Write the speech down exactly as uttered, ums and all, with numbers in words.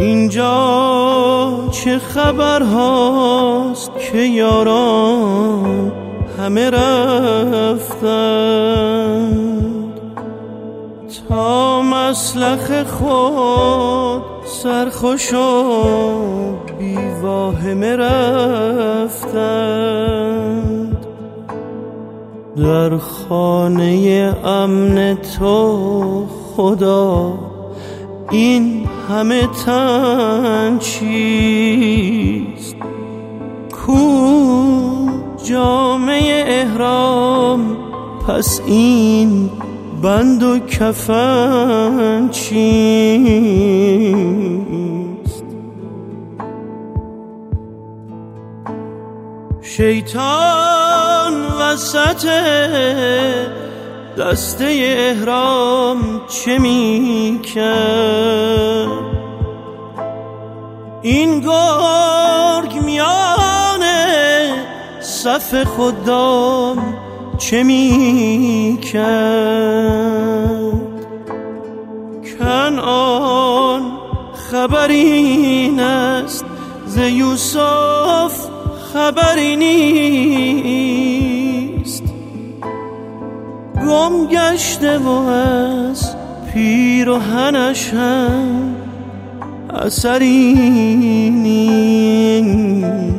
اینجا چه خبر هاست که یاران همه رفتند، تا مسلخ خود سرخوش و بی واهمه رفتند. در خانه امن تو خدا این همه تن چیست؟ کو جامه احرام، پس این بند و کفن چیست؟ شیطان وسط دسته احرام چه می کرد؟ این گرگ میانه صف خدام چه می کرد؟ کنعان خبری است ز یوسف خبری نیست، گم گشته و از پیرهنش هم اثری نیست.